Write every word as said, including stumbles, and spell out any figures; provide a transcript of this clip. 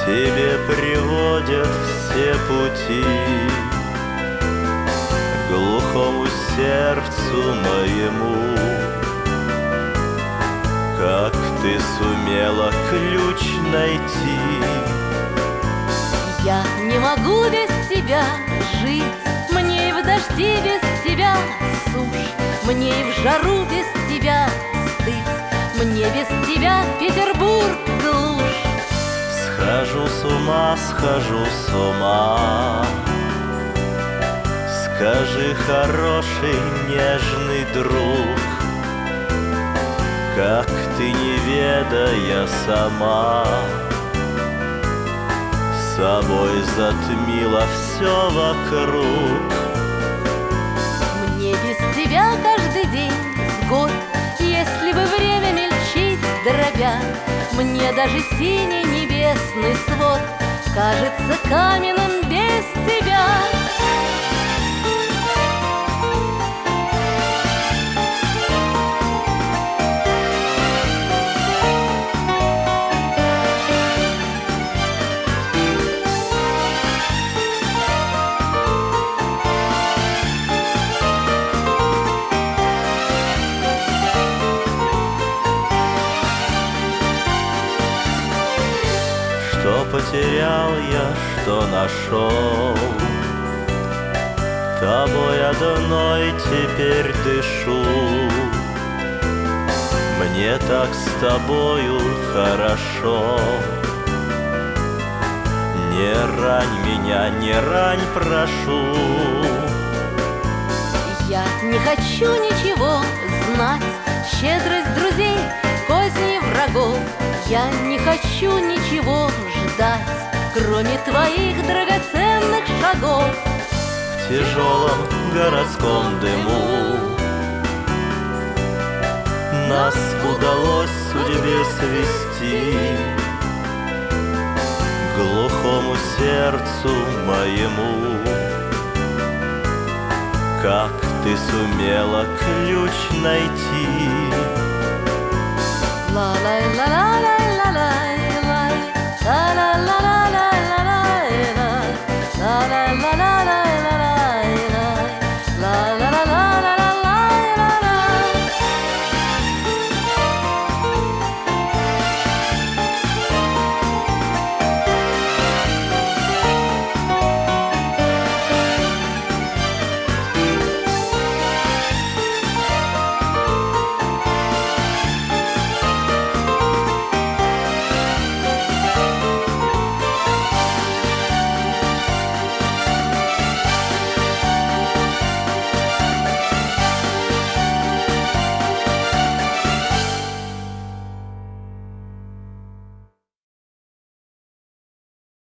тебе приводят все пути, глухому сердцу моему. Как ты сумела ключ найти? Я не могу без тебя жить, мне и в дожди без тебя сушь, мне и в жару без тебя стыд, мне без тебя Петербург глушь. Схожу с ума, схожу с ума. Скажи, хороший, нежный друг, как ты, не ведая сама, собой затмила все вокруг. Мне без тебя каждый день с год, если бы время мельчить дробя, мне даже синий небесный свод кажется каменным без тебя. Что потерял я, что нашел, тобой одной теперь дышу. Мне так с тобою хорошо. Не рань меня, не рань, прошу. Я не хочу ничего знать, щедрость друзей, козни врагов. Я не хочу ничего ждать, кроме твоих драгоценных шагов. В тяжелом городском дыму нас удалось судьбе свести, глухому сердцу моему. Как ты сумела ключ найти? Ла-ла-ла-ла.